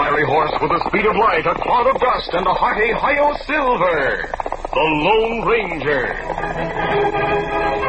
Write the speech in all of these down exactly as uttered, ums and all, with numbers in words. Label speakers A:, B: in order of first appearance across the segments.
A: fiery horse with the speed of light, a cloud of dust, and a hearty Hi-Yo Silver, the Lone Ranger.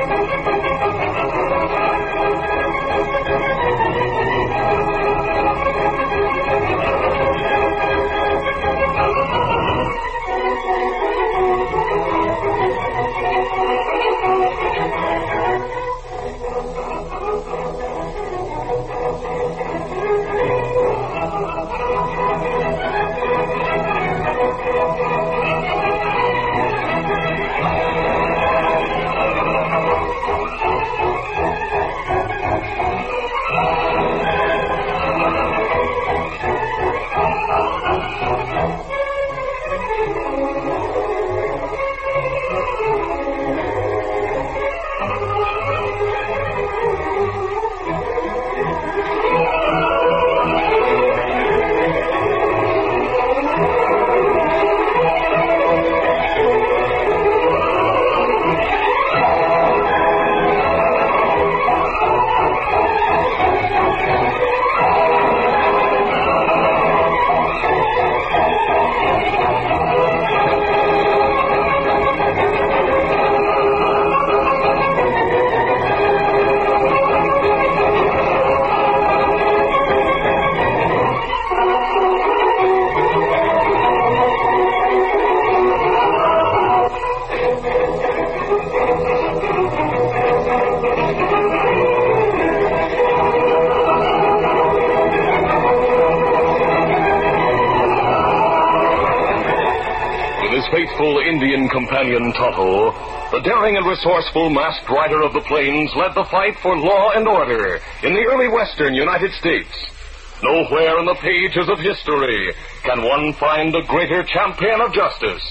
A: Faithful Indian companion Tonto, the daring and resourceful masked rider of the plains, led the fight for law and order in the early western United States. Nowhere in the pages of history can one find a greater champion of justice.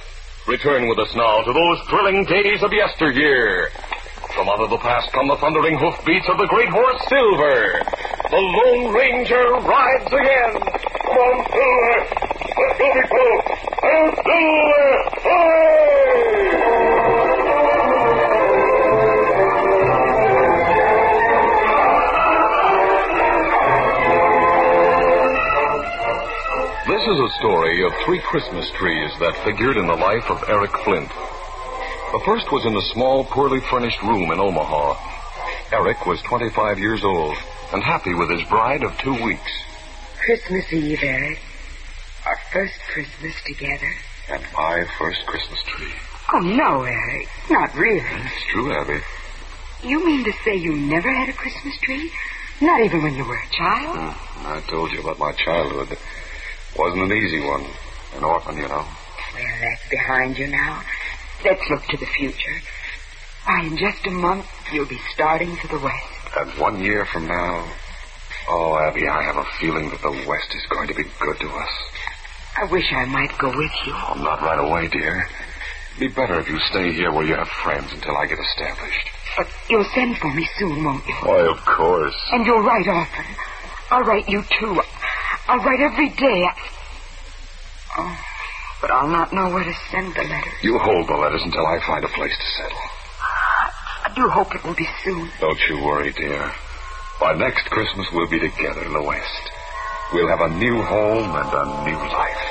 A: Return with us now to those thrilling days of yesteryear. From out of the past come the thundering hoofbeats of the great horse Silver. The Lone Ranger rides again. Come on, Silver. Let's go, big fellow. And Silver! Away! This is a story of three Christmas trees that figured in the life of Eric Flint. The first was in a small, poorly furnished room in Omaha. Eric was twenty-five years old and happy with his bride of two weeks.
B: Christmas Eve, Eric. Our first Christmas together.
A: And my first Christmas tree.
B: Oh, no, Eric. Not really.
A: It's true, Abby.
B: You mean to say you never had a Christmas tree? Not even when you were a child?
A: Hmm. I told you about my childhood. It wasn't an easy one. An orphan, you know.
B: Well, that's behind you now. Let's look to the future. Why, in just a month, you'll be starting for the West.
A: And one year from now... Oh, Abby, I have a feeling that the West is going to be good to us.
B: I wish I might go with you.
A: Oh, not right away, dear. It'd be better if you stay here where you have friends until I get established.
B: But you'll send for me soon, won't you?
A: Why, of course.
B: And you'll write often. I'll write you, too. I'll write every day. Oh, but I'll not know where to send the letters.
A: You hold the letters until I find a place to settle.
B: I do hope it will be soon.
A: Don't you worry, dear. By next Christmas, we'll be together in the West. We'll have a new home and a new life.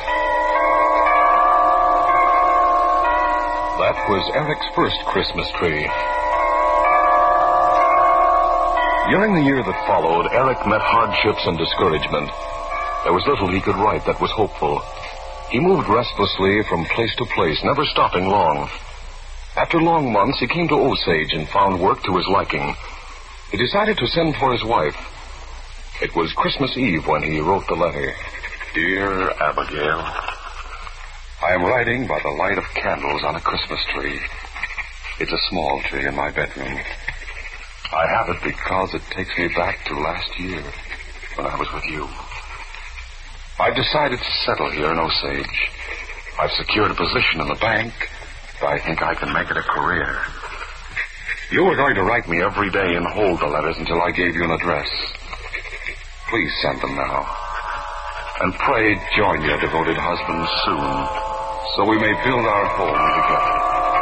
A: That was Eric's first Christmas tree. During the year that followed, Eric met hardships and discouragement. There was little he could write that was hopeful. He moved restlessly from place to place, never stopping long. After long months, he came to Osage and found work to his liking. He decided to send for his wife. It was Christmas Eve when he wrote the letter. Dear Abigail, I am writing by the light of candles on a Christmas tree. It's a small tree in my bedroom. I have it because it takes me back to last year when I was with you. I've decided to settle here in Osage. I've secured a position in the bank. I think I can make it a career. You were going to write me every day and hold the letters until I gave you an address. Please send them now. And pray join your devoted husband soon, so we may build our home together.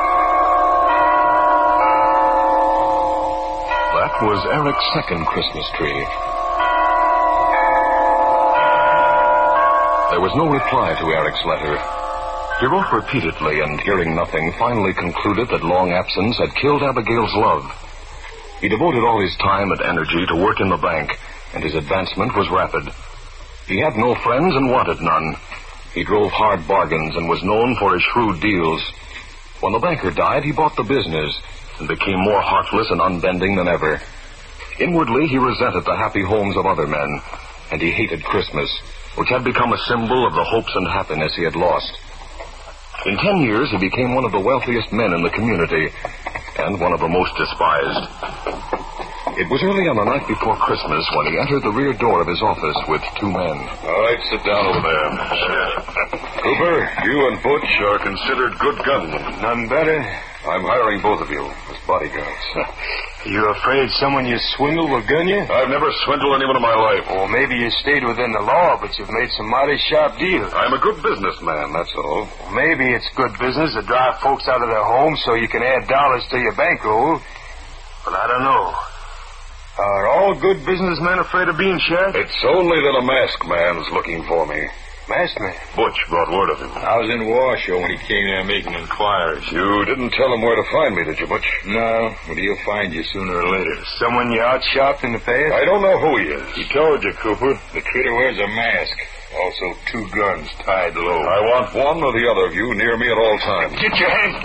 A: That was Eric's second Christmas tree. There was no reply to Eric's letter. He wrote repeatedly and, hearing nothing, finally concluded that long absence had killed Abigail's love. He devoted all his time and energy to work in the bank, and his advancement was rapid. He had no friends and wanted none. He drove hard bargains and was known for his shrewd deals. When the banker died, he bought the business and became more heartless and unbending than ever. Inwardly, he resented the happy homes of other men, and he hated Christmas, which had become a symbol of the hopes and happiness he had lost. In ten years, he became one of the wealthiest men in the community, and one of the most despised. It was early on the night before Christmas when he entered the rear door of his office with two men.
C: All right, sit down over there. Cooper, you and Butch are considered good gunmen.
D: None better.
C: I'm hiring both of you as bodyguards.
D: You afraid someone you swindled will gun you?
C: I've never swindled anyone in my life.
D: Well, maybe you stayed within the law, but you've made some mighty sharp deals.
C: I'm a good businessman, that's all.
D: Maybe it's good business to drive folks out of their homes so you can add dollars to your bankroll. But I don't know. Are all good businessmen afraid of being shot?
C: It's only that a masked man's looking for me.
D: Masked man?
C: Butch brought word of him.
E: I was in Washoe when he came there making inquiries.
C: You didn't tell him where to find me, did you, Butch?
E: No, but he'll find you sooner or later.
D: Someone you outshopped in the past?
C: I don't know who he is.
E: He told you, Cooper. The critter wears a mask. Also two guns tied low.
C: I want one or the other of you near me at all times.
D: Get your hands.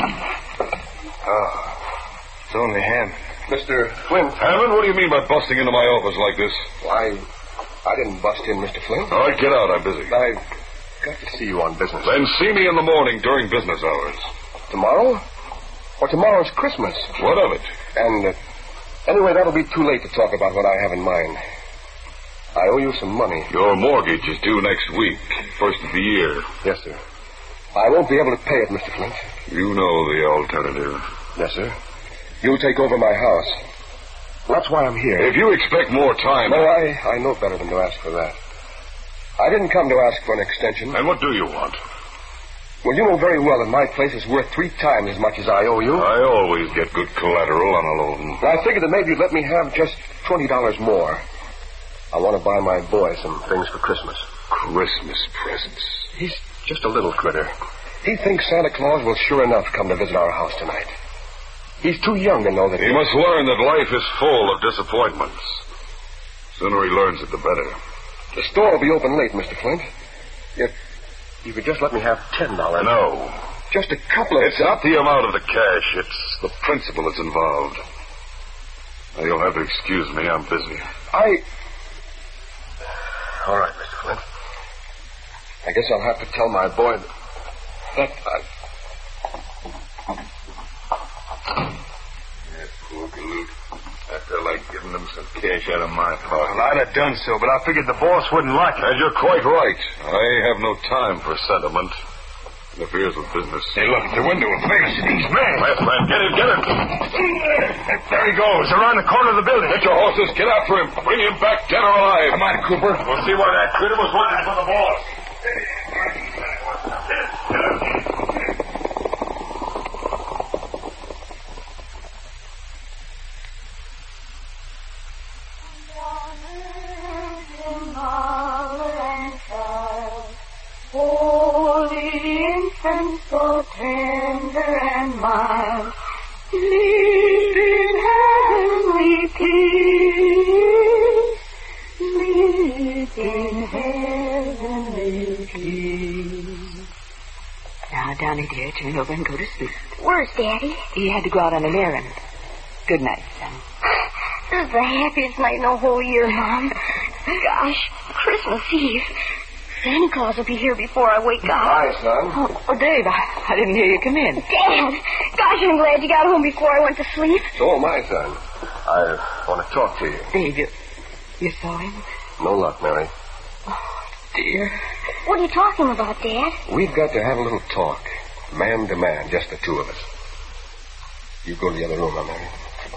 D: Oh, it's only Hammond.
F: Mister Flint.
C: Hammond, what do you mean by busting into my office like this?
F: I, I didn't bust in, Mister Flint.
C: All right, get out. I'm busy.
F: I've got to see you on business.
C: Then see me in the morning during business hours.
F: Tomorrow? Well, tomorrow's Christmas.
C: What of it?
F: And, uh, anyway, that'll be too late to talk about what I have in mind. I owe you some money.
C: Your mortgage is due next week, first of the year.
F: Yes, sir. I won't be able to pay it, Mister Flint.
C: You know the alternative.
F: Yes, sir. You'll take over my house. Well, that's why I'm here.
C: If you expect more time...
F: No, I, I know better than to ask for that. I didn't come to ask for an extension.
C: And what do you want?
F: Well, you know very well that my place is worth three times as much as I owe you.
C: I always get good collateral on a loan.
F: Well, I figured that maybe you'd let me have just twenty dollars more. I want to buy my boy some things for Christmas.
C: Christmas presents?
F: He's just a little critter. He thinks Santa Claus will sure enough come to visit our house tonight. He's too young to know that...
C: He, he must learn that life is full of disappointments. The sooner he learns it, the better.
F: The store will be open late, Mister Flint. If you could just let me have ten dollars.
C: No.
F: Just a couple of...
C: It's not the amount of the cash. It's the principle that's involved. Now, you'll have to excuse me. I'm busy.
F: I... All right, Mister Flint. I guess I'll have to tell my boy that... that I...
E: Yeah, poor galoot. I felt like giving him some cash out of my pocket.
D: Well, I'd have done so, but I figured the boss wouldn't like it.
C: And you're quite right. I have no time for sentiment. It interferes with business.
E: Hey, look at the window. A face. He's mad.
C: Last man, get him, get him.
D: There he goes, around the corner of the building.
C: Get your horses. Get after him. Bring him back dead or alive.
E: Come on, Cooper.
C: We'll see why that critter was working for the boss.
G: And so tender and mild, sleep in heavenly peace, sleep in heavenly peace.
B: Now, Donnie, dear, turn over and go to sleep.
G: Where's Daddy?
B: He had to go out on an errand. Good night, son.
G: This is the happiest night in the whole year, Mom. Gosh, Christmas Eve. Santa Claus will be here before I wake up.
F: Hi, son.
B: Oh, oh Dave, I, I didn't hear you come in.
G: Dad! Gosh, I'm glad you got home before I went to sleep.
F: So am I, son. I want to talk to you.
B: Dave, you, you saw him?
F: No luck, Mary.
B: Oh, dear.
G: What are you talking about, Dad?
F: We've got to have a little talk. Man to man, just the two of us. You go to the other room, now, Mary.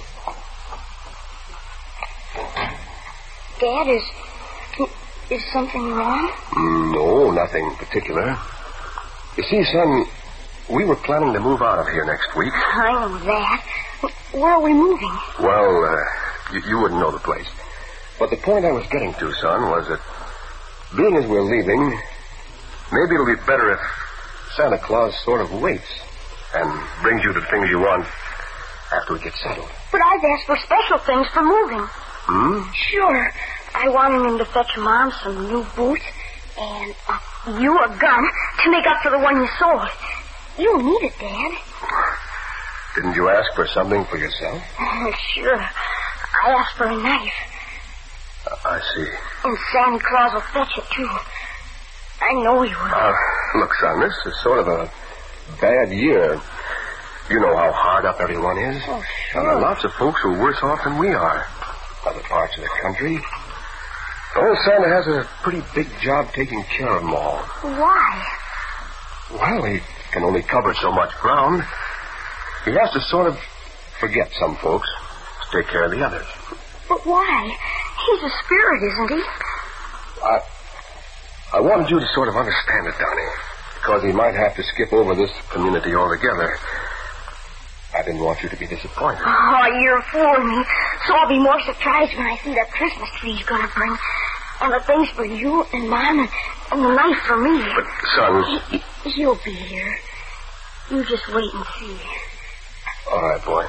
G: Dad, is... Is something wrong?
F: No, nothing particular. You see, son, we were planning to move out of here next week.
G: I know that. Where are we moving?
F: Well, uh, you, you wouldn't know the place. But the point I was getting to, son, was that being as we're leaving, Maybe it'll be better if Santa Claus sort of waits and brings you the things you want after we get settled.
G: But I've asked for special things for moving.
F: Hmm?
G: Sure. I wanted him to fetch Mom some new boots and uh, you a gun to make up for the one you sold. You need it, Dad.
F: Didn't you ask for something for yourself?
G: Oh, sure. I asked for a knife.
F: Uh, I see.
G: And Santa Claus will fetch it, too. I know he will.
F: Uh, look, son, this is sort of a bad year. You know how hard up everyone is.
G: Oh, sure.
F: And there are lots of folks who are worse off than we are. Other parts of the country. Old Santa has a pretty big job taking care of them all.
G: Why?
F: Well, he can only cover so much ground. He has to sort of forget some folks to take care of the others.
G: But why? He's a spirit, isn't he?
F: I, I wanted you to sort of understand it, Donnie, because he might have to skip over this community altogether. I didn't want you to be disappointed.
G: Oh, you're fooling me. So I'll be more surprised when I see that Christmas tree he's going to bring. And the things for you and Mom and, and the knife for me.
F: But, son...
G: He, he'll be here. You just wait and see.
F: All right, boy.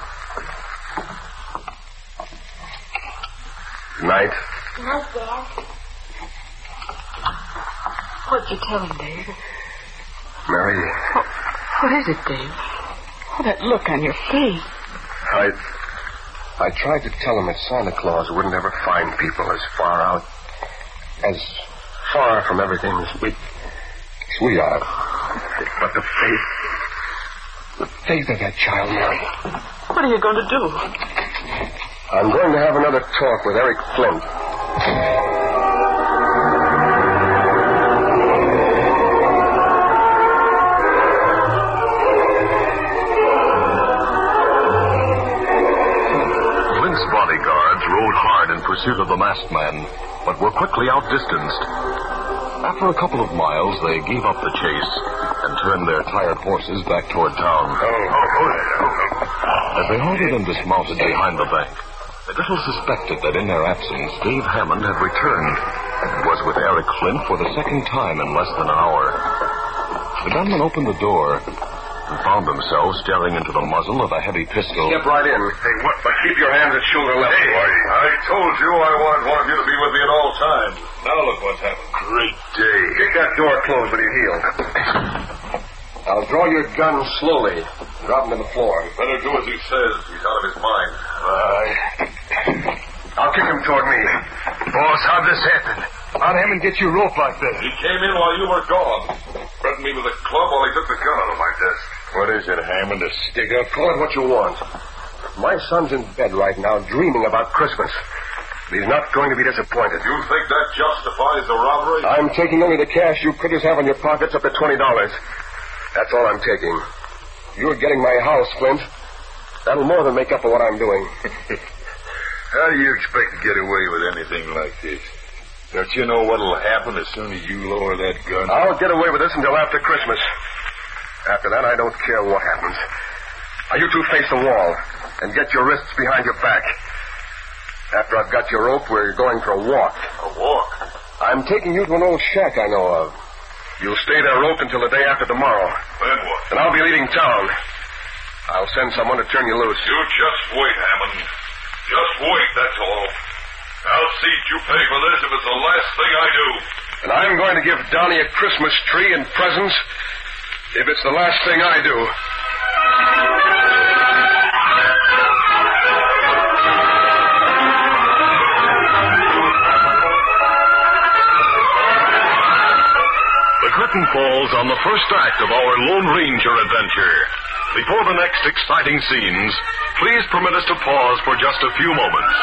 F: Good night.
G: Good night, Dad.
B: What'd you tell him, Dave?
F: Mary...
B: What, what is it, Dave? Oh, that look on your face.
F: I... I tried to tell him that Santa Claus wouldn't ever find people as far out... as far from everything as we... as we are. But the faith... the faith of that child, Mary.
B: What are you going to do?
F: I'm going to have another talk with Eric Flint.
A: Flint's bodyguards rode hard in pursuit of the masked man, but were quickly outdistanced. After a couple of miles, they gave up the chase and turned their tired horses back toward town. As they halted and dismounted behind the bank, they little suspected that in their absence, Dave Hammond had returned and was with Eric Flint for the second time in less than an hour. The gunman opened the door and found themselves staring into the muzzle of a heavy pistol.
F: Step right in. Hey, what? But keep your hands at shoulder level.
C: Hey, I told you I want one of you to be with me at all times.
E: Now look what's happened.
C: Great day.
F: Get that door closed with your heel. I'll draw your gun slowly. Drop him to the floor.
C: Better do as he says. He's out of his mind.
F: Uh, I'll kick him toward me.
D: Boss, how'd this happen? How'd Hammond get you rope like that?
C: He came in while you were gone. Threatened me with a club while he took the gun out of my desk.
E: What is it, Hammond? A stick up?
F: Call it what you want. My son's in bed right now dreaming about Christmas. He's not going to be disappointed.
C: You think that justifies the robbery?
F: I'm taking only the cash you critters have in your pockets up to twenty dollars. That's all I'm taking. You're getting my house, Flint. That'll more than make up for what I'm doing.
E: How do you expect to get away with anything like this? Don't you know what'll happen as soon as you lower that gun?
F: I'll get away with this until after Christmas. After that, I don't care what happens. Now, you two face the wall and get your wrists behind your back. After I've got your rope, we're going for a walk.
C: A walk?
F: I'm taking you to an old shack I know of. You'll stay there roped until the day after tomorrow.
C: Then what?
F: And I'll be leaving town. I'll send someone to turn you loose.
C: You just wait, Hammond. Just wait, that's all. I'll see you pay for this if it's the last thing I do.
F: And I'm going to give Donnie a Christmas tree and presents if it's the last thing I do.
A: The curtain falls on the first act of our Lone Ranger adventure. Before the next exciting scenes, please permit us to pause for just a few moments.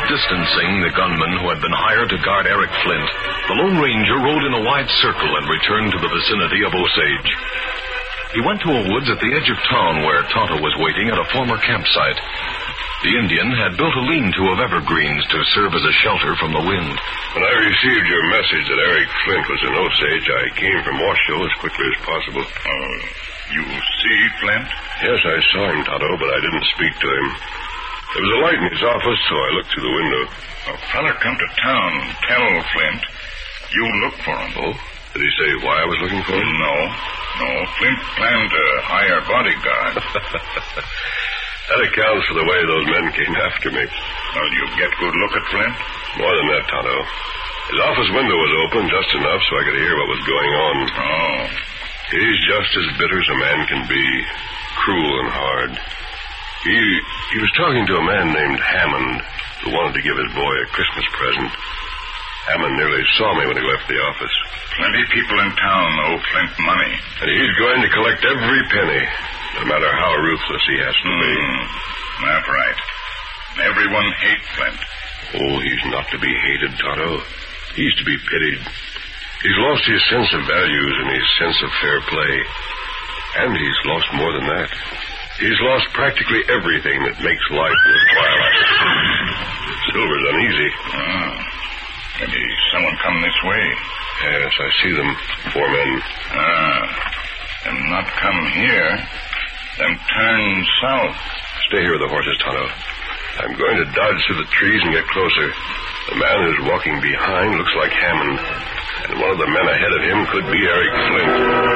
A: Distancing the gunman who had been hired to guard Eric Flint, the Lone Ranger rode in a wide circle and returned to the vicinity of Osage. He went to a woods at the edge of town where Tonto was waiting at a former campsite. The Indian had built a lean-to of evergreens to serve as a shelter from the wind.
H: When I received your message that Eric Flint was in Osage, I came from Washoe as quickly as possible.
E: Uh, you see Flint?
H: Yes, I saw him, Tonto, but I didn't speak to him. There was a light in his office, so I looked through the window.
E: A fella come to town, tell Flint. You look for him.
H: Oh? Did he say why I was looking for him?
E: No. No, Flint planned to hire bodyguard.
H: That accounts for the way those men came after me.
E: Well, you get good look at Flint?
H: More than that, Tonto. His office window was open just enough so I could hear what was going on.
E: Oh.
H: He's just as bitter as a man can be. Cruel and hard. He he was talking to a man named Hammond who wanted to give his boy a Christmas present. Hammond nearly saw me when he left the office.
E: Plenty people in town owe Flint money.
H: And he's going to collect every penny, no matter how ruthless he has to be.
E: Mm, that's right. Everyone hates Flint.
H: Oh, he's not to be hated, Tonto. He's to be pitied. He's lost his sense of values and his sense of fair play. And he's lost more than that. He's lost practically everything that makes life worthwhile. Silver's uneasy.
E: Oh. Maybe someone come this way.
H: Yes, I see them. Four men.
E: Ah. And not come here. Then turn south.
H: Stay here with the horses, Tonto. I'm going to dodge through the trees and get closer. The man who's walking behind looks like Hammond. And one of the men ahead of him could be Eric Flint.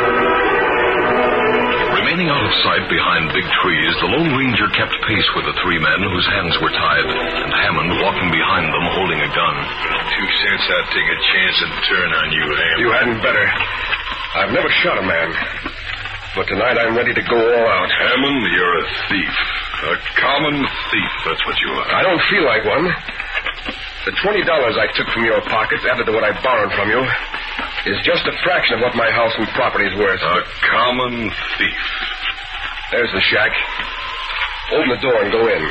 A: Remaining out of sight behind big trees, the Lone Ranger kept pace with the three men whose hands were tied, and Hammond walking behind them holding a gun.
E: Two cents I'd take a chance and turn on you, Hammond.
F: You hadn't better. I've never shot a man. But tonight I'm ready to go all out.
E: Hammond, you're a thief. A common thief, that's what you are.
F: I don't feel like one. The twenty dollars I took from your pockets, added to what I borrowed from you, is just a fraction of what my house and property is worth.
E: A common thief.
F: There's the shack. Open the door and go in.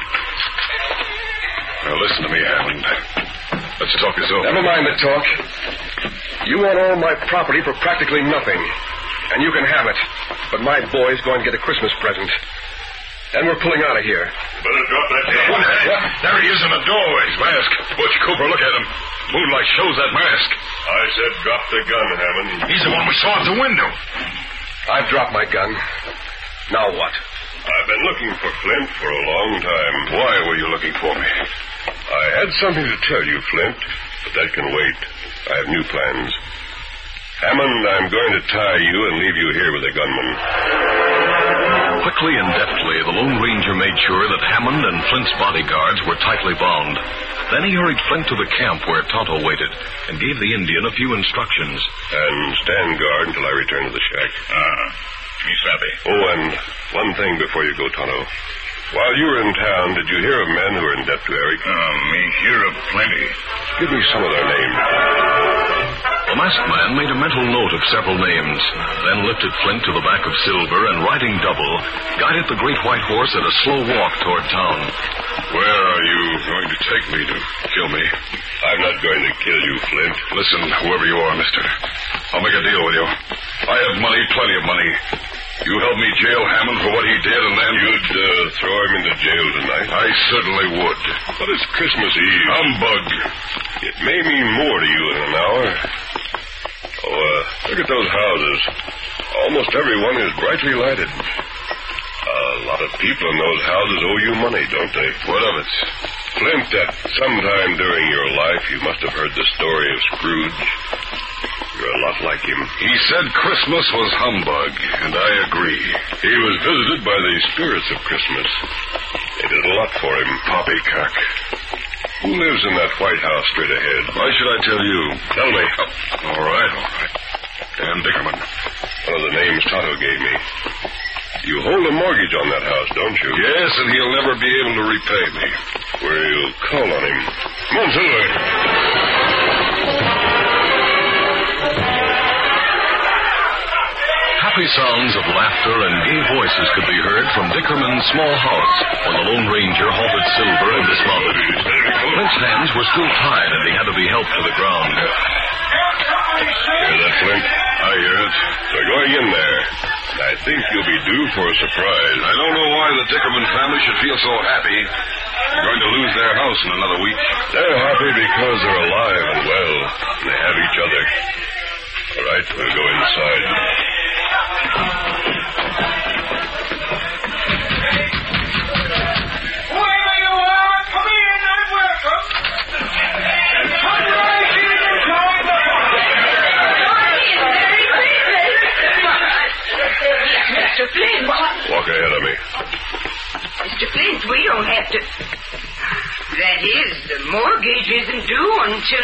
E: Now listen to me, Hammond. Let's talk this over.
F: Never mind the talk. You want all my property for practically nothing. And you can have it. But my boy's going to get a Christmas present. And we're pulling out of here.
E: Better drop that gun. There he is in the doorway. His mask. Butch Cooper, look at him. Moonlight shows that mask.
H: I said drop the gun, Hammond.
E: He's the one we saw at the window.
F: I've dropped my gun. Now what?
H: I've been looking for Flint for a long time.
E: Why were you looking for me?
H: I had something to tell you, Flint, but that can wait. I have new plans. Hammond, I'm going to tie you and leave you here with the gunman.
A: Quickly and deftly, the Lone Ranger made sure that Hammond and Flint's bodyguards were tightly bound. Then he hurried Flint to the camp where Tonto waited and gave the Indian a few instructions.
H: And stand guard until I return to the shack.
E: Ah, me savvy.
H: Oh, and one thing before you go, Tonto. While you were in town, did you hear of men who were in debt to Eric?
E: Uh, me hear of plenty.
H: Give me some of their names.
A: The masked man made a mental note of several names, then lifted Flint to the back of Silver and, riding double, guided the great white horse at a slow walk toward town.
E: Where are you going to take me to kill me?
H: I'm not going to kill you, Flint.
E: Listen, whoever you are, mister. I'll make a deal with you. I have money, plenty of money. You help me jail Hammond for what he did, and then...
H: You'd uh, throw him into jail tonight?
E: I certainly would.
H: But it's Christmas Eve.
E: Humbug.
H: It may mean more to you in an hour. Oh, uh, look at those houses. Almost every one is brightly lighted. A lot of people in those houses owe you money, don't they?
E: What of it?
H: Flint, at some time during your life, you must have heard the story of Scrooge. You're a lot like him.
E: He said Christmas was humbug, and I agree.
H: He was visited by the spirits of Christmas. They did a lot for him.
E: Poppycock.
H: Who lives in that White House straight ahead?
E: Why should I tell you?
H: Tell me.
E: Oh, all right, all right. Dan Dickerman.
H: One of the names Tonto gave me. You hold a mortgage on that house, don't you?
E: Yes, and he'll never be able to repay me.
H: We'll call on him. Come on, Silver.
A: Half Happy sounds of laughter and gay voices could be heard from Dickerman's small house when the Lone Ranger halted Silver and dismounted. Flint's hands were still tied, and he had to be helped to the ground.
H: Hear that, Flint? I hear it. They're going in there. I think you'll be due for a surprise.
C: I don't know why the Dickerman family should feel so happy. They're going to lose their house in another week.
H: They're happy because they're alive and well, and they have each other. All right, we'll go inside.
I: Wherever you are, come in and welcome. Come right in and join the
B: Mister Flint.
H: Walk ahead of me.
B: Mister Flint, we don't have to... That is, the mortgage isn't due until...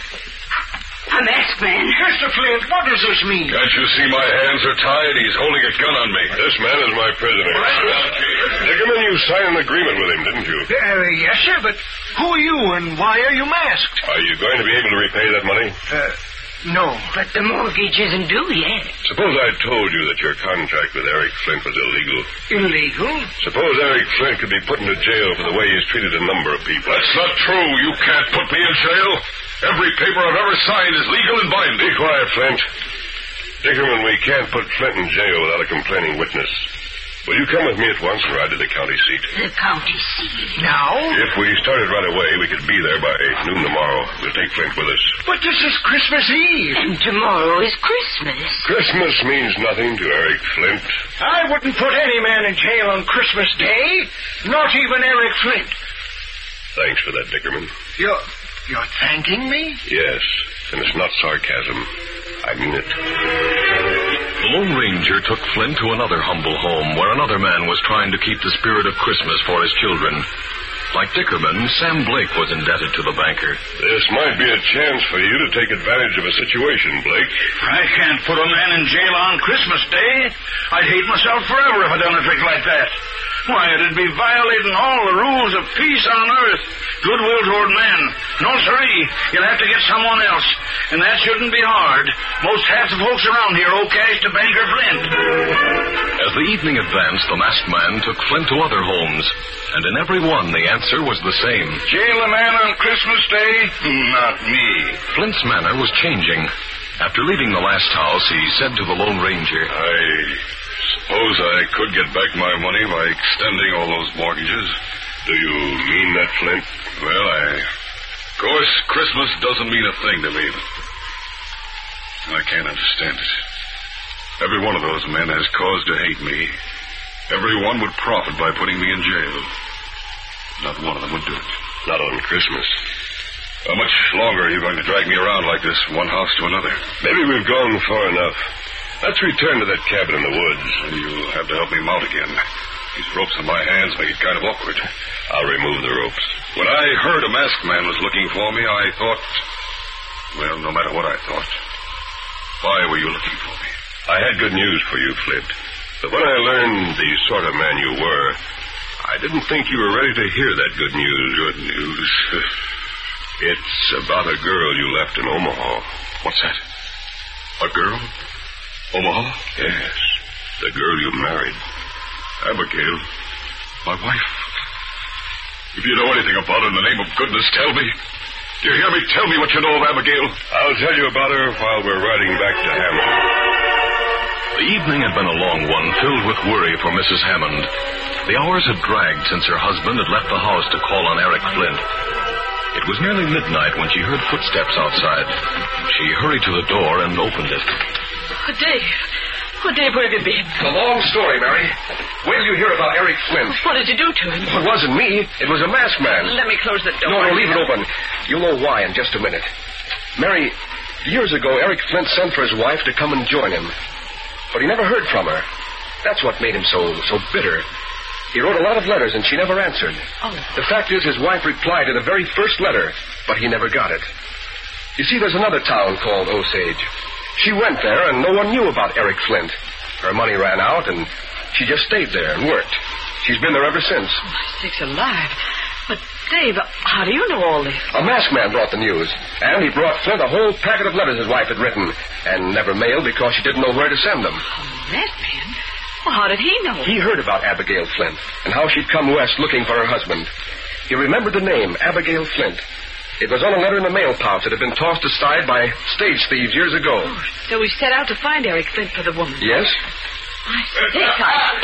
B: A masked man.
I: Mister Flint, what does this mean?
C: Can't you see my hands are tied? He's holding a gun on me.
H: This man is my prisoner. Dickerman, you signed an agreement with him, didn't you?
I: Uh, yes, sir, but who are you and why are you masked?
H: Are you going to be able to repay that money?
I: Uh, no.
B: But the mortgage isn't due yet.
H: Suppose I told you that your contract with Eric Flint was illegal.
I: Illegal?
H: Suppose Eric Flint could be put into jail for the way he's treated a number of people.
C: That's not true. You can't put me in jail. Every paper I've ever signed is legal and binding.
H: Be quiet, Flint. Dickerman, we can't put Flint in jail without a complaining witness. Will you come with me at once and ride to the county seat?
B: The county seat?
I: Now?
H: If we started right away, we could be there by noon tomorrow. We'll take Flint with us.
I: But this is Christmas Eve.
B: And tomorrow is Christmas.
H: Christmas means nothing to Eric Flint.
I: I wouldn't put any man in jail on Christmas Day. Not even Eric Flint.
H: Thanks for that, Dickerman.
I: You're... You're thanking me?
H: Yes, and it's not sarcasm. I mean it.
A: The Lone Ranger took Flint to another humble home where another man was trying to keep the spirit of Christmas for his children. Like Dickerman, Sam Blake was indebted to the banker.
H: This might be a chance for you to take advantage of a situation, Blake.
I: I can't put a man in jail on Christmas Day. I'd hate myself forever if I done a trick like that. Why, it'd be violating all the rules of peace on earth. Goodwill toward men. No, sirree. You'll have to get someone else. And that shouldn't be hard. Most half the folks around here owe cash to Banker Flint.
A: As the evening advanced, the masked man took Flint to other homes. And in every one, the answer was the same.
C: Jail a man on Christmas Day? Not me.
A: Flint's manner was changing. After leaving the last house, he said to the Lone Ranger,
C: I suppose I could get back my money by extending all those mortgages.
H: Do you mean that, Flint?
C: Well, I... Of course, Christmas doesn't mean a thing to me. I can't understand it. Every one of those men has cause to hate me. Every one would profit by putting me in jail. Not one of them would do it.
H: Not on Christmas.
C: How much longer are you going to drag me around like this, one house to another?
H: Maybe we've gone far enough. Let's return to that cabin in the woods.
C: You'll have to help me mount again. These ropes in my hands make it kind of awkward.
H: I'll remove the ropes.
C: When I heard a masked man was looking for me, I thought... Well, no matter what I thought. Why were you looking for me?
H: I had good news for you, Flint. But when I learned the sort of man you were, I didn't think you were ready to hear that good news.
C: Good news?
H: It's about a girl you left in Omaha.
C: What's that? A girl? Omaha?
H: Yes. The girl you married.
C: Abigail. My wife. If you know anything about her, in the name of goodness, tell me. Do you hear me? Tell me what you know of Abigail.
H: I'll tell you about her while we're riding back to Hammond.
A: The evening had been a long one, filled with worry for Missus Hammond. The hours had dragged since her husband had left the house to call on Eric Flint. It was nearly midnight when she heard footsteps outside. She hurried to the door and opened it.
B: Oh, Dave. Oh, Dave, where have you been?
F: It's a long story, Mary. Wait till you hear about Eric Flint.
B: What did you do to him?
F: It wasn't me. It was a masked man.
B: Let me close the door.
F: No, no, leave it open. You'll know why in just a minute. Mary, years ago, Eric Flint sent for his wife to come and join him. But he never heard from her. That's what made him so so bitter. He wrote a lot of letters, and she never answered.
B: Oh.
F: The fact is, his wife replied to the very first letter, but he never got it. You see, there's another town called Osage. She went there, and no one knew about Eric Flint. Her money ran out, and she just stayed there and worked. She's been there ever since.
B: Oh, my sakes alive.
J: But, Dave, how do you know all this?
F: A masked man brought the news, and he brought Flint a whole packet of letters his wife had written, and never mailed because she didn't know where to send them.
J: A masked man? Well, how did he know?
F: He heard about Abigail Flint, and how she'd come west looking for her husband. He remembered the name, Abigail Flint. It was on a letter in the mail pouch that had been tossed aside by stage thieves years ago.
J: Oh, so we set out to find Eric Flint for the woman.
F: Yes?
J: I think I...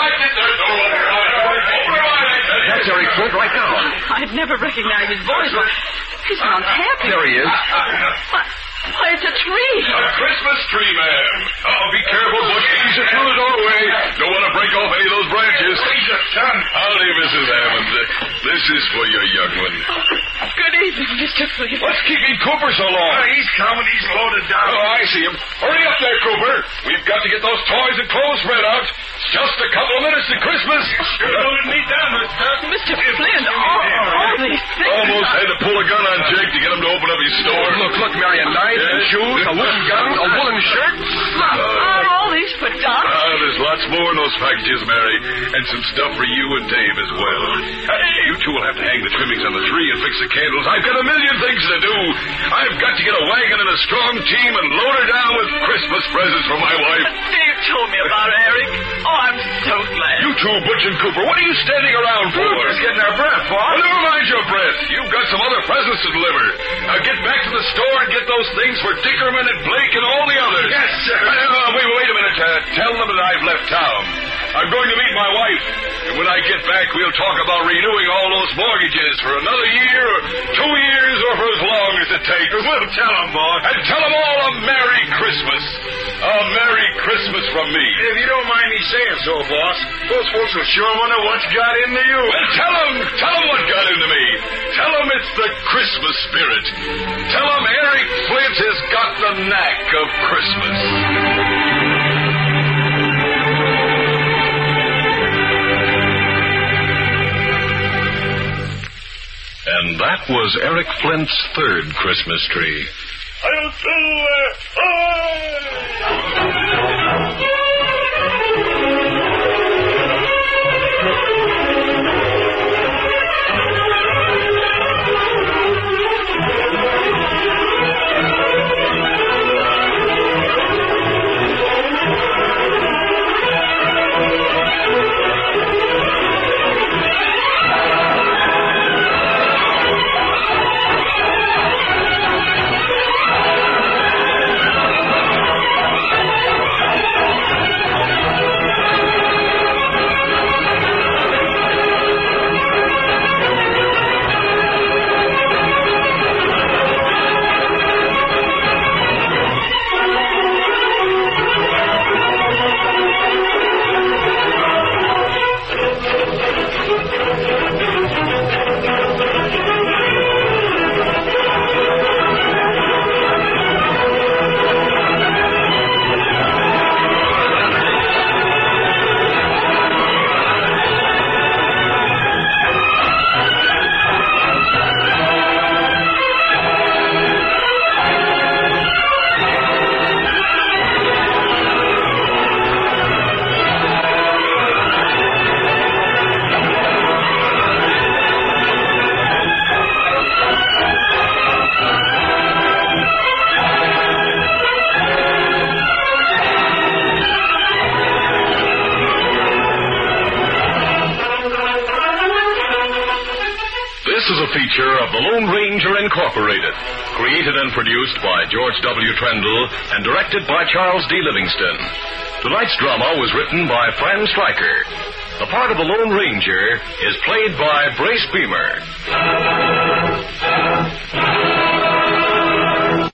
F: That's Eric Flint right now.
J: I'd never recognized his voice. Well, he sounds happy.
F: There he is.
J: Why, why, it's a tree.
C: A Christmas tree, ma'am. Oh, be careful, Bush. Ease it through the doorway. Don't want to break off any of those branches.
E: He's a son.
C: Howdy, Missus Hammond. This is for your young one.
J: Good evening, Mister Flint.
C: What's keeping Cooper so long?
E: Oh, he's coming. He's loaded down.
C: Oh, I see him. Hurry up there, Cooper. We've got to get those toys and clothes spread out. It's just a couple of minutes to Christmas.
E: Sure loaded me down, Mister.
J: Mister Flint, all, all these things...
C: Almost had to pull a gun on Jake to get him to open up his store.
F: Look, look, Mary, a knife,
C: Yes.
F: and shoes, a wooden gun, a woolen shirt.
J: Are, are all these for Doc?
C: Ah, there's lots more in those packages, Mary, and some stuff for you and Dave as well. Hey, you two will have to hang the trimmings on the tree and fix the candles. I've got a million things to do. I've got to get a wagon and a strong team and load her down with Christmas presents for my wife.
J: Dave told me about Eric. Oh, I'm so glad.
C: You two, Butch and Cooper, what are you standing around for?
E: We're just getting our breath, boss.
C: Well, never mind your breath. You've got some other presents to deliver. Now get back to the store and get those things for Dickerman and Blake and all the others.
E: Yes, sir.
C: Uh, wait, wait a minute. Uh, tell them that I've left town. I'm going to meet my wife. And when I get back, we'll talk about renewing all those mortgages for another year, or two years, or for as long as it takes.
E: We'll tell them, boss.
C: And tell them all a Merry Christmas. A Merry Christmas from me.
E: If you don't mind me saying so, boss, those folks will sure wonder what's got into you.
C: Well, tell them, tell them what got into me. Tell them it's the Christmas spirit. Tell them Eric Flint has got the knack of Christmas. And that was Eric Flint's third Christmas tree.
E: I'll
C: This is a feature of the Lone Ranger Incorporated, created and produced by George W. Trendle and directed by Charles D. Livingston. Tonight's drama was written by Fran Stryker. The part of the Lone Ranger is played by Brace Beamer.